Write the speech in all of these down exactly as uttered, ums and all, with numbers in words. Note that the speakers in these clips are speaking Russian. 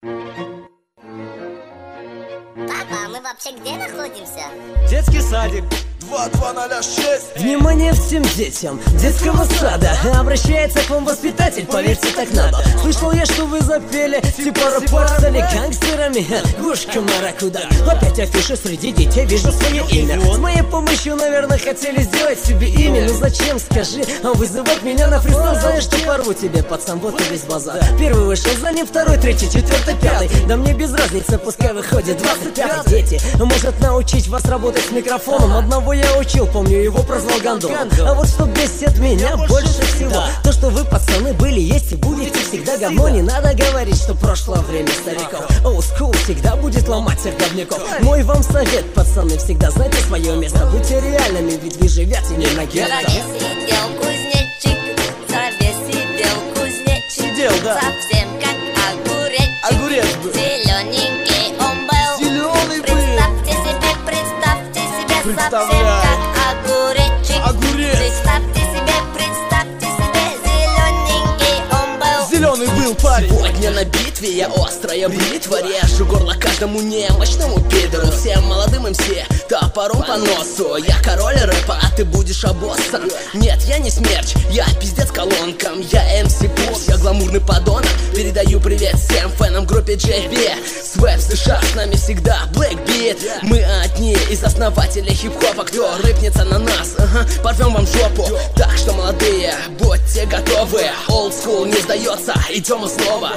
Папа, а мы вообще где находимся? Детский садик два два ноль шесть. Внимание всем детям детского сада. Обращается к вам воспитатель, поверьте, так надо. Слышал я, что вы запели, типа рэпер стали гангстерами. Гушка маракуда. Опять афиши среди детей, вижу свое имя. С моей помощью, наверное, хотели сделать себе имя. Ну зачем, скажи, а вызывать меня на фристайл? Знаешь, что порву тебе, пацан, вот и весь базар. Первый вышел за ним, второй, третий, четвертый, пятый. Да мне без разницы, пускай выходит двадцать пятый. Дети, может научить вас работать с микрофоном. Одного я учил, помню, его прозвал Гандон. А вот что бесит меня больше всего, то, что вы, пацаны, были, есть и будете всегда говно. Не надо говорить, что прошло время стариков. Old school всегда будет ломать всех говняков. Мой вам совет, пацаны, всегда знайте свое место. Будьте реальными, ведь вы живете не на гетто. Сидел кузнечик, в траве сидел кузнечик. Сидел, да. Совсем как огуречек. Огурец был. Зелененький он был. Зеленый был. Представьте себе, представьте себе, совсем Представляю. как огуречек. Огурец. Представьте себе, представьте себе, зелененький он был. Зеленый был парень. Сегодня на битве я острая бритва. Режу горло каждому немощному пидору. Всем молодым эм си топором по носу. Я король рэпа, а ты будешь обоссан. Нет, я не смерч, я пиздец колонкам. Я эм си Пупс, я гламурный подонок. Передаю привет всем фэнам группе джей би. Свэп США, с нами всегда Black Beat. Мы одни из основателей хип-хопа. Кто рыпнется на нас, ага, порвем вам жопу. Так что, молодые, будьте готовы. Old school не сдается, идем снова.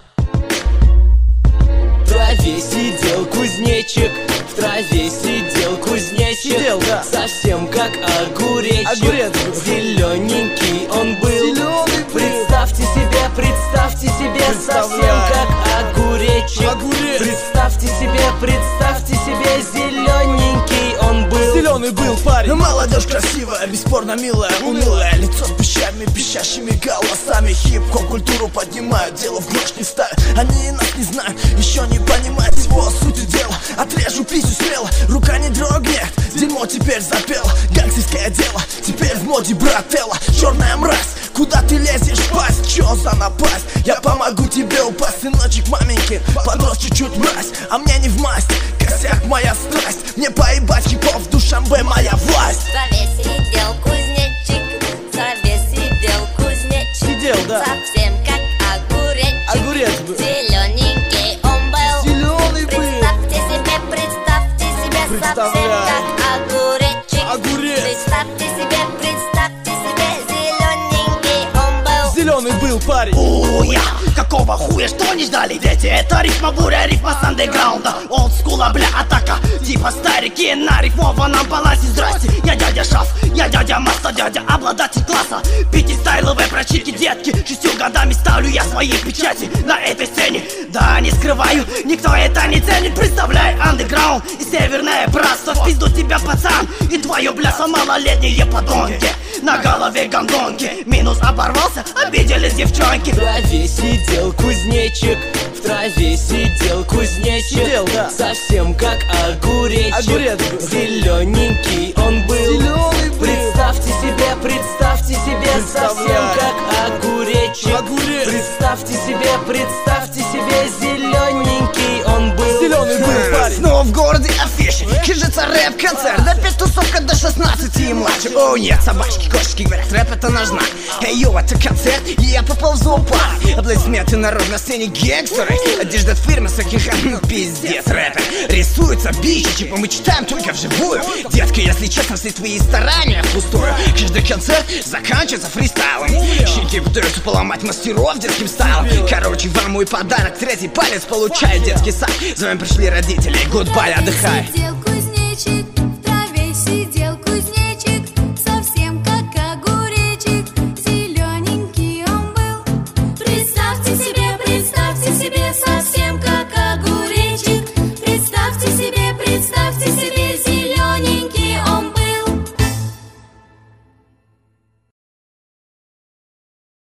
В траве сидел кузнечик, в траве сидел кузнечик. Сидел, да. Совсем как огуречек. Огурец был. Зелененький он был. Зеленый был. Представьте себе, представьте себе, совсем Представляю. как огуречек. Огурец. Представьте себе, представьте себе, зелененький он был. Зеленый был парень. Молодежь красивая, бесспорно милая, унылая. Лицо с пищами, пищащими голосами. Хип-хоп культуру поднимают, дело в грош не ставят. Они нас не знают, еще не понимают всего сути дела. Отрежу писю смело, рука не дрогнет. Дерьмо теперь запело, гангстерское дело теперь в моде, брателло. Черная мразь, куда ты лезешь, пасть? Чё за напасть? Я помогу тебе упасть, сыночек маменькин. Подрос чуть-чуть мразь, а мне не в масть. Косяк моя страсть, мне поебать хип-хоп в Душанбе моя власть. В траве сидел кузнечик, в траве сидел кузнечик. Сидел, да. Совсем как огуречек. Огурец был. Зелененький он был. Зеленый был. Представьте себе, представьте себе, совсем Представляю. как огуречек. Огурец. Представьте себе, представьте себе, зелененький он был. Зеленый был парень. Уя, какого хуя, что не ждали, дети? Это рифма буря, рифма с андеграунда. Олдскула, бля, атака, типа старики на рифмованном паласе. Здрасте, я дядя Шаф, я дядя Маста, дядя обладатель класса. Пятистайловые прочики, детки, шестью годами ставлю я свои печати на этой сцене. Да, не скрываю, никто это не ценит. Представляй, андеграунд и северное братство. В пизду тебя, пацан, и твое блясо малолетние подонки. На голове гондонки, минус оборвался, обиделись девчонки. В траве сидел кузнечик, в траве сидел кузнечик. Сидел, да. Совсем как огуречек. Огурец был. Зелененький он был. Зеленый был. Представьте себе, представьте себе, совсем Представляю. как огуречек. Огурец. Представьте себе, представьте себе, зелененький он был. Зеленый был парень. Снова в городе афиши, хижится рэп-концерт. Да пять тусовка до шестнадцати и младше. О нет, собачки, кошечки говорят, рэп это наш знак. Эй, йо, это концерт, и я попал в зоопарк. Аплодисменты народ на сцене гангстеры. Одежда от фирмы секонд-хенд, ну пиздец, рэпер. Рисуются бичи, типа мы читаем только вживую. Детка, если честно, все твои старания впустую. Каждый концерт заканчивается фристайлом. Щенки пытаются поломать мастеров детским стайлом. Короче, вам мой подарок, третий палец получает детский сад. За вами пришли родители, гудбай, отдыхай. Сидел